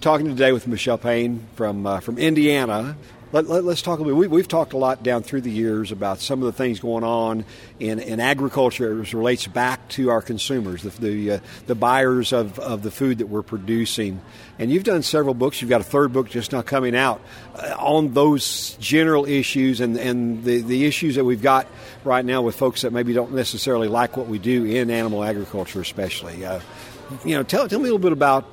talking today with Michelle Payne from Indiana. Let's talk a little bit. We've talked a lot down through the years about some of the things going on in agriculture as it relates back to our consumers, the buyers of the food that we're producing. And you've done several books. You've got a third book just now coming out on those general issues and the issues that we've got right now with folks that maybe don't necessarily like what we do in animal agriculture especially. Tell me a little bit about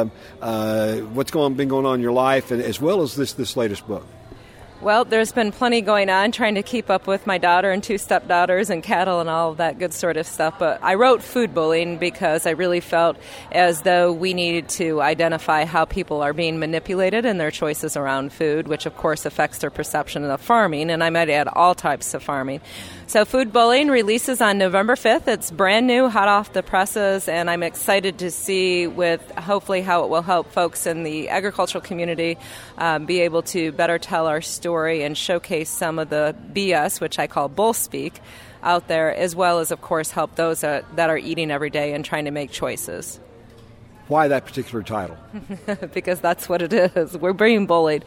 what's been going on in your life, and as well as this latest book. Well, there's been plenty going on, trying to keep up with my daughter and 2 stepdaughters and cattle and all of that good sort of stuff. But I wrote Food Bullying because I really felt as though we needed to identify how people are being manipulated in their choices around food, which of course affects their perception of farming, and I might add all types of farming. So Food Bullying releases on November 5th. It's brand new, hot off the presses, and I'm excited to see with hopefully how it will help folks in the agricultural community be able to better tell our story and showcase some of the BS, which I call bull speak, out there, as well as, of course, help those that are eating every day and trying to make choices. Why that particular title? Because that's what it is. We're being bullied.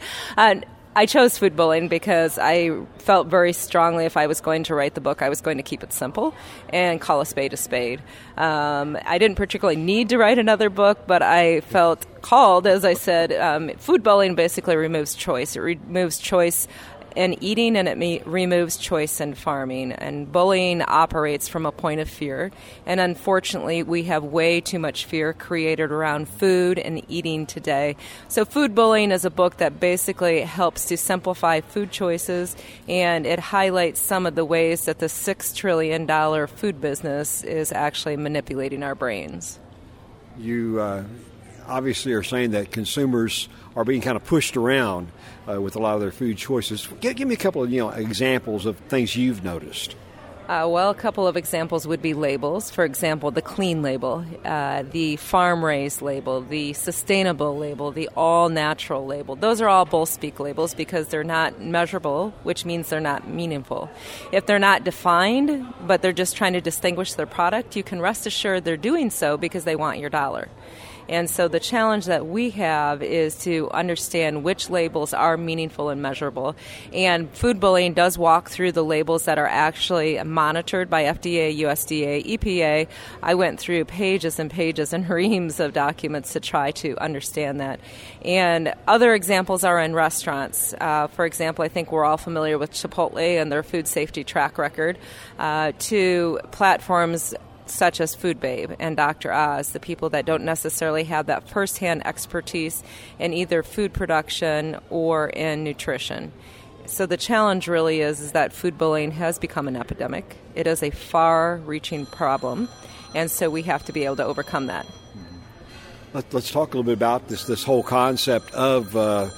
I chose Food Bullying because I felt very strongly if I was going to write the book, I was going to keep it simple and call a spade a spade. I didn't particularly need to write another book, but I felt called, as I said. Food Bullying basically removes choice. It removes choice in eating, and it removes choice in farming. And bullying operates from a point of fear. And unfortunately, we have way too much fear created around food and eating today. So Food Bullying is a book that basically helps to simplify food choices, and it highlights some of the ways that the $6 trillion food business is actually manipulating our brains. You obviously are saying that consumers are being kind of pushed around with a lot of their food choices. Give me a couple of examples of things you've noticed. A couple of examples would be labels. For example, the clean label, the farm-raised label, the sustainable label, the all-natural label. Those are all bull speak labels because they're not measurable, which means they're not meaningful. If they're not defined, but they're just trying to distinguish their product, you can rest assured they're doing so because they want your dollar. And so the challenge that we have is to understand which labels are meaningful and measurable. And Food Bullying does walk through the labels that are actually monitored by FDA, USDA, EPA. I went through pages and pages and reams of documents to try to understand that. And other examples are in restaurants. For example, I think we're all familiar with Chipotle and their food safety track record, to platforms such as Food Babe and Dr. Oz, the people that don't necessarily have that firsthand expertise in either food production or in nutrition. So the challenge really is that food bullying has become an epidemic. It is a far-reaching problem, and so we have to be able to overcome that. Let's talk a little bit about this whole concept of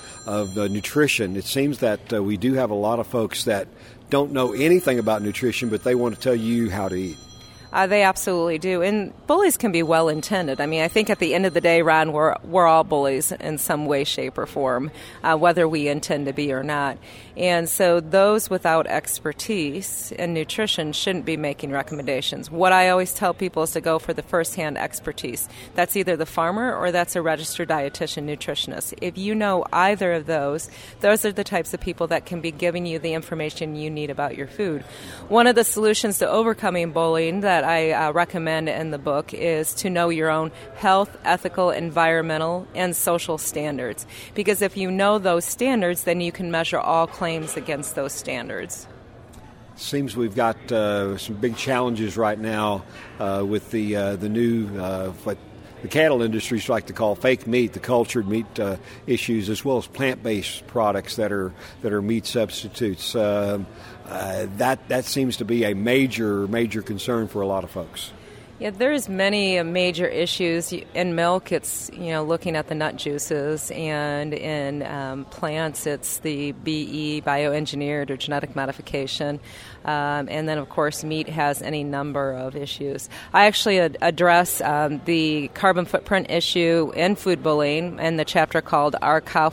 nutrition. It seems that we do have a lot of folks that don't know anything about nutrition, but they want to tell you how to eat. They absolutely do. And bullies can be well-intended. I mean, I think at the end of the day, Ron, we're all bullies in some way, shape, or form, whether we intend to be or not. And so those without expertise in nutrition shouldn't be making recommendations. What I always tell people is to go for the first-hand expertise. That's either the farmer or that's a registered dietitian nutritionist. If you know either of those are the types of people that can be giving you the information you need about your food. One of the solutions to overcoming bullying that I recommend in the book is to know your own health, ethical, environmental, and social standards. Because if you know those standards, then you can measure all claims against those standards. Seems we've got some big challenges right now with the new what the cattle industries like to call fake meat, the cultured meat issues, as well as plant-based products that are meat substitutes. That seems to be a major concern for a lot of folks. Yeah, there's many major issues. In milk, it's looking at the nut juices, and in plants, it's the BE, bioengineered or genetic modification. And then, of course, meat has any number of issues. I actually address the carbon footprint issue in Food Bullying in the chapter called Our Cow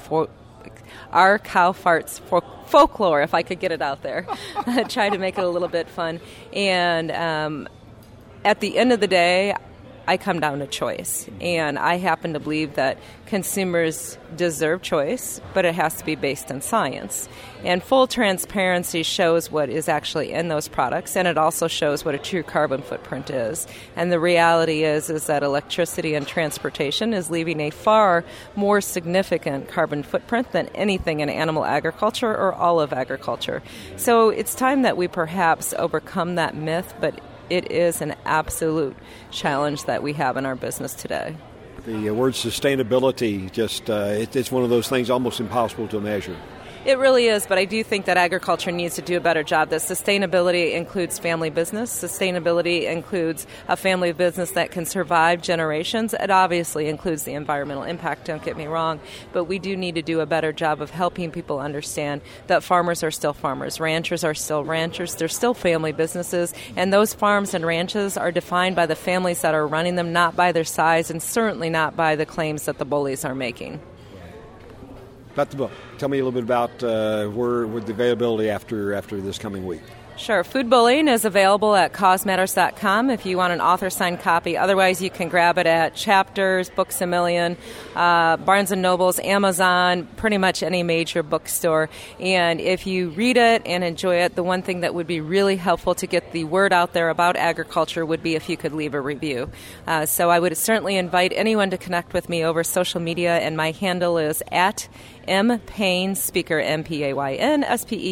Farts Folklore, if I could get it out there. Try to make it a little bit fun. And at the end of the day, I come down to choice. And I happen to believe that consumers deserve choice, but it has to be based in science. And full transparency shows what is actually in those products, and it also shows what a true carbon footprint is. And the reality is that electricity and transportation is leaving a far more significant carbon footprint than anything in animal agriculture or all of agriculture. So it's time that we perhaps overcome that myth, but it is an absolute challenge that we have in our business today. The word sustainability, it's one of those things almost impossible to measure. It really is, but I do think that agriculture needs to do a better job. That sustainability includes family business. Sustainability includes a family business that can survive generations. It obviously includes the environmental impact, don't get me wrong, but we do need to do a better job of helping people understand that farmers are still farmers, ranchers are still ranchers, they're still family businesses, and those farms and ranches are defined by the families that are running them, not by their size, and certainly not by the claims that the bullies are making. About the book. Tell me a little bit about where the availability after this coming week. Sure. Food Bullying is available at causematters.com if you want an author-signed copy. Otherwise, you can grab it at Chapters, Books A Million, Barnes & Noble's, Amazon, pretty much any major bookstore. And if you read it and enjoy it, the one thing that would be really helpful to get the word out there about agriculture would be if you could leave a review. So I would certainly invite anyone to connect with me over social media, and my handle is at Mpayne Speaker, Mpayne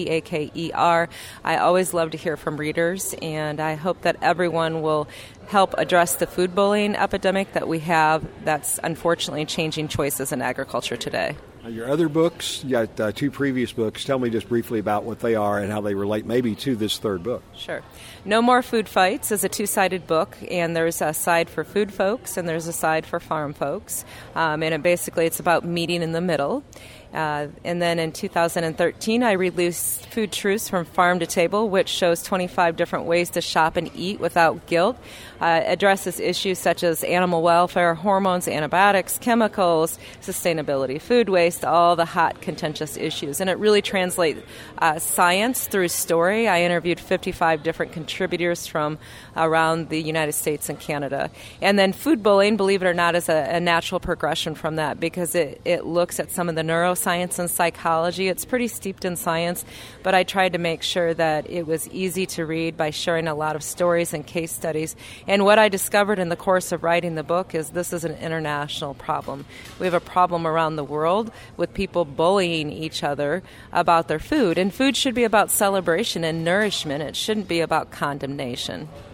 Speaker. I always love to hear from readers, and I hope that everyone will help address the food bullying epidemic that we have that's unfortunately changing choices in agriculture today. Your other books, you got 2 previous books. Tell me just briefly about what they are and how they relate maybe to this third book. Sure. No More Food Fights is a 2-sided book, and there's a side for food folks and there's a side for farm folks. And it's about meeting in the middle. And then in 2013, I released Food Truths from Farm to Table, which shows 25 different ways to shop and eat without guilt. Addresses issues such as animal welfare, hormones, antibiotics, chemicals, sustainability, food waste, all the hot, contentious issues. And it really translates science through story. I interviewed 55 different contributors from around the United States and Canada. And then Food Bullying, believe it or not, is a natural progression from that because it looks at some of the neuroscience and psychology. It's pretty steeped in science, but I tried to make sure that it was easy to read by sharing a lot of stories and case studies. And what I discovered in the course of writing the book is this is an international problem. We have a problem around the world with people bullying each other about their food. And food should be about celebration and nourishment. It shouldn't be about condemnation.